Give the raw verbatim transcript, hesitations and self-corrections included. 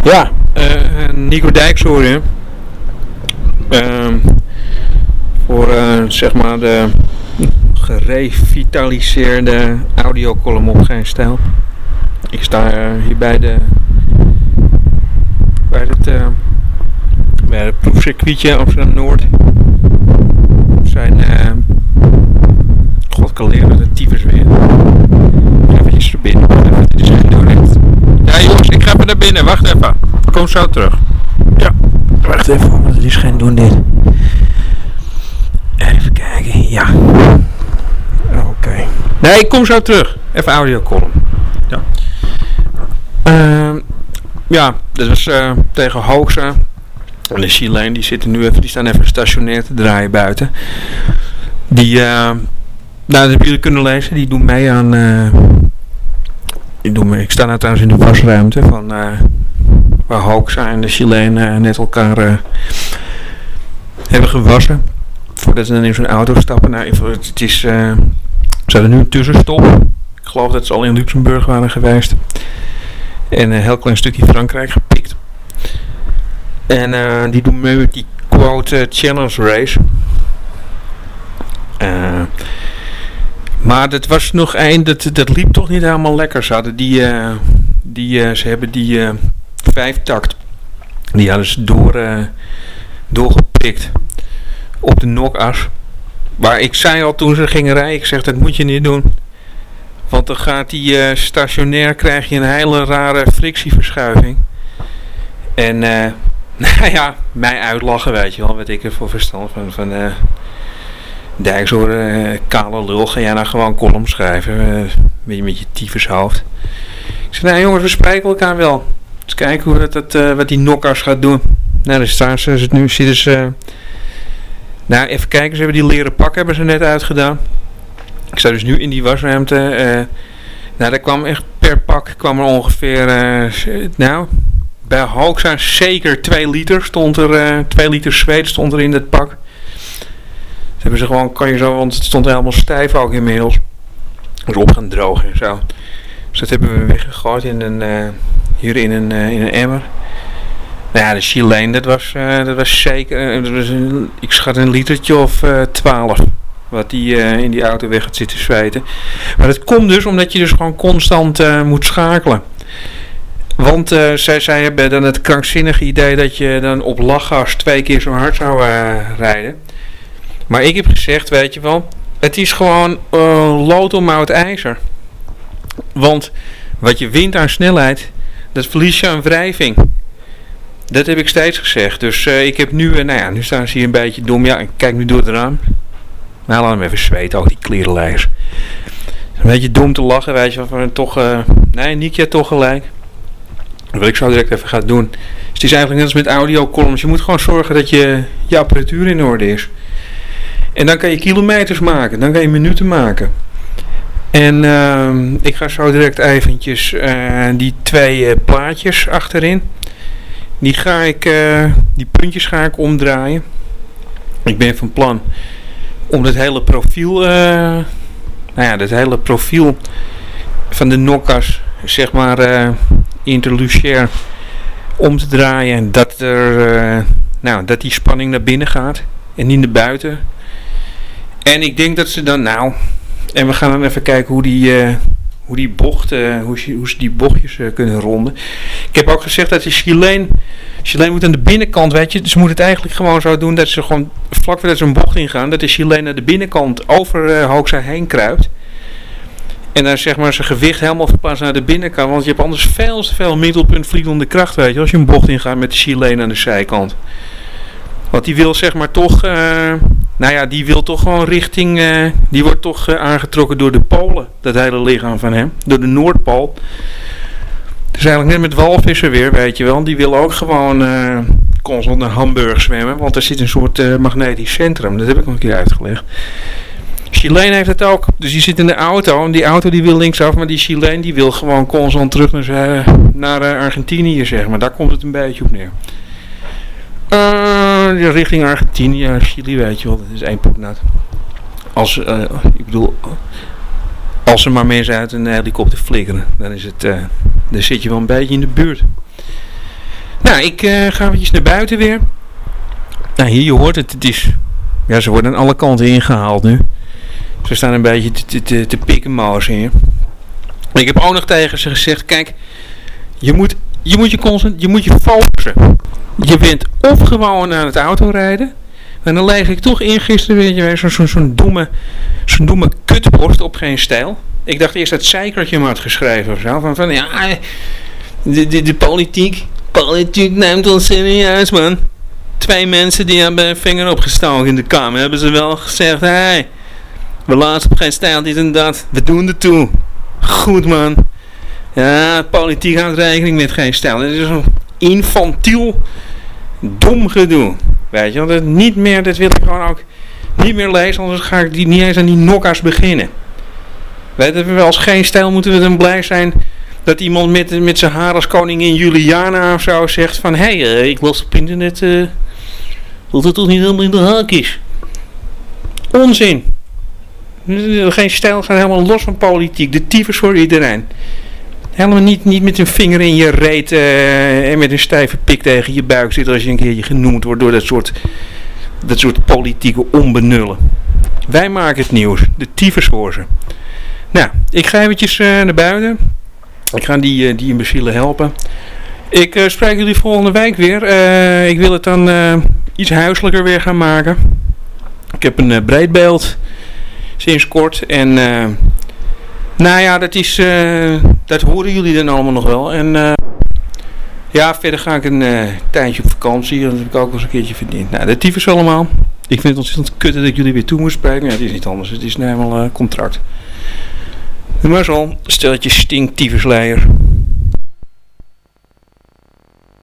Ja, uh, Nico Dijks hoor je. Uh, voor uh, zeg maar de gerevitaliseerde audiocolumn op Geen Stijl. Ik sta uh, hier bij de bij het, uh, bij het proefcircuitje Amsterdam Noord. Zijn uh, God kan leren de tyfus weer. Even er binnen. Even, dit is geen doorrit. Ja jongens, ik ga even naar binnen. Wacht even. Kom zo terug. Ja. Wacht even, want het is geen doen dit. Even kijken. Ja. Oké. Okay. Nee, ik kom zo terug. Even audiocolumn. Ja. Uh, ja, dat was uh, tegen Hoogsa. En de Chileen, die zitten nu even, die staan even stationair te draaien buiten. Die, uh, nou, dat hebben jullie kunnen lezen. Die doen mee aan. Uh, die doen mee. Ik sta nou trouwens in de wasruimte van uh, waar Hoogsa en de Chileen uh, net elkaar uh, hebben gewassen. Voordat ze dan in zo'n auto stappen. Nou, het is. Uh, ze hadden nu een tussenstop. Ik geloof dat ze al in Luxemburg waren geweest. En een heel klein stukje Frankrijk gepikt. En uh, die doen mee met die quote uh, challenge race. Uh, maar dat was nog één, dat, dat liep toch niet helemaal lekker. Ze hadden die, uh, die uh, ze hebben die uh, vijftakt, die hadden ze door, uh, doorgepikt op de nokas. Maar ik zei al toen ze gingen rijden, ik zeg dat moet je niet doen. Want dan gaat die uh, stationair, krijg je een hele rare frictieverschuiving. En uh, nou ja, mij uitlachen, weet je wel, wat ik er voor verstand van, van uh, Dijks hoor, uh, kale lul, ga jij nou gewoon column schrijven, uh, met, je, met je tyfushoofd. Ik zei, nou jongens, we spreken elkaar wel. Eens kijken hoe dat, dat, uh, wat die nokkas gaat doen. Nou, dan staan ze, ze nu zitten ze, uh, nou even kijken, ze hebben die leren pak hebben ze net uitgedaan. Ik sta dus nu in die wasruimte, uh, nou daar kwam echt per pak, kwam er ongeveer, uh, nou... Bij Hoogsa zeker twee liter stond er, uh, twee liter zweet stond er in dat pak. Ze hebben ze gewoon, kan je zo, want het stond helemaal stijf ook inmiddels. Dus op gaan drogen en zo. Dus dat hebben we weggegooid in een, uh, hier in een, uh, in een emmer. Nou ja, de Chileen, dat was, uh, dat was zeker, uh, dat was een, ik schat een litertje of uh, twaalf. Wat die uh, in die auto weg gaat zitten zweten. Maar dat komt dus omdat je dus gewoon constant uh, moet schakelen. Want uh, zij, zij hebben dan het krankzinnige idee dat je dan op lachgas twee keer zo hard zou uh, rijden. Maar ik heb gezegd, weet je wel, het is gewoon uh, lood om oud ijzer. Want wat je wint aan snelheid, dat verlies je aan wrijving. Dat heb ik steeds gezegd. Dus uh, ik heb nu, uh, nou ja, nu staan ze hier een beetje dom. Ja, ik kijk nu door het raam. Nou, laat hem even zweten, ook die klerenlijst. Een beetje dom te lachen, weet je wel, van toch, uh, nee, Nick, je hebt toch gelijk. Wat ik zo direct even ga doen. Dus het is eigenlijk net als met audiocolumns. Je moet gewoon zorgen dat je, je apparatuur in orde is. En dan kan je kilometers maken. Dan kan je minuten maken. En uh, ik ga zo direct eventjes uh, die twee uh, plaatjes achterin. Die ga ik, uh, die puntjes ga ik omdraaien. Ik ben van plan om het hele profiel, uh, nou ja, dat hele profiel van de nokkas, zeg maar, uh, interluciair om te draaien en dat er uh, nou dat die spanning naar binnen gaat en niet naar buiten. En ik denk dat ze dan nou en we gaan dan even kijken hoe die uh, hoe die bocht uh, hoe, ze, hoe ze die bochtjes uh, kunnen ronden. Ik heb ook gezegd dat de Chileen Chileen moet aan de binnenkant, weet je, ze moet het eigenlijk gewoon zo doen dat ze gewoon vlak voordat ze een bocht ingaan, dat de Chileen naar de binnenkant over uh, Hoogsa heen kruipt. En dan zeg maar zijn gewicht helemaal verplaatst naar de binnenkant. Want je hebt anders veel te veel middelpuntvliedende kracht, weet je. Als je een bocht ingaat met de Chileen aan de zijkant. Want die wil zeg maar toch, uh, nou ja, die wil toch gewoon richting, uh, die wordt toch uh, aangetrokken door de polen. Dat hele lichaam van hem. Door de Noordpool. Het is eigenlijk net met walvissen weer, weet je wel. Die wil ook gewoon uh, constant naar Hamburg zwemmen. Want er zit een soort uh, magnetisch centrum. Dat heb ik nog een keer uitgelegd. Chileen heeft het ook. Dus die zit in de auto. En die auto die wil linksaf. Maar die Chileen die wil gewoon constant terug naar, zijn, naar uh, Argentinië, zeg maar. Daar komt het een beetje op neer. Uh, richting Argentinië, Chili, weet je wel. Dat is één poepnat. Als, uh, ik bedoel... Als er maar mensen uit een helikopter flikkeren. Dan is het... Uh, dan zit je wel een beetje in de buurt. Nou, ik uh, ga eventjes naar buiten weer. Nou, hier, je hoort het. Het is... Ja, ze worden aan alle kanten ingehaald nu. Ze staan een beetje te, te, te, te pikkenmozen hier. Ik heb ook nog tegen ze gezegd, kijk, je moet je, moet je, concent- je, moet je focussen. Je bent of gewoon aan het autorijden. En dan leeg ik toch in gisteren, weet je, zo'n zo, zo'n domme, zo'n domme kutborst op geen stijl. Ik dacht eerst dat Zeikertje me had geschreven of zo. Van, van ja, de, de, de politiek, politiek neemt ons serieus, man. Twee mensen die hebben een vinger opgestoken in de kamer. Hebben ze wel gezegd, hé, hey, we laten op geen stijl dit en dat. We doen er toe. Goed, man. Ja, politiek houdt rekening met geen stijl. Dit is een infantiel, dom gedoe. Weet je wel, dat niet meer, dat wil ik gewoon ook niet meer lezen, anders ga ik die, niet eens aan die nokka's beginnen. Weet je, als geen stijl moeten we dan blij zijn dat iemand met, met zijn haar als koningin Juliana of zo zegt van, hé, hey, uh, ik las op internet uh, dat het toch niet helemaal in de haak is. Onzin. Geen stijl gaat helemaal los van politiek. De tyfus voor iedereen. Helemaal niet, niet met een vinger in je reet uh, en met een stijve pik tegen je buik zitten als je een keertje genoemd wordt door dat soort, dat soort politieke onbenullen. Wij maken het nieuws. De tyfus voor ze. Nou, ik ga eventjes uh, naar buiten. Ik ga die, uh, die imbecielen helpen. Ik uh, spreek jullie volgende week weer. Uh, ik wil het dan uh, iets huiselijker weer gaan maken. Ik heb een uh, breedbeeld sinds kort en uh, nou ja, dat is uh, dat horen jullie dan allemaal nog wel. En uh, ja, verder ga ik een uh, tijdje op vakantie. Dat heb ik ook wel eens een keertje verdiend. Nou, de tyfus allemaal. Ik vind het ontzettend kut dat ik jullie weer toe moet spreken. Ja, het is niet anders. Het is nou helemaal uh, contract. Maar zo, stel dat je stinkt tyfusleier.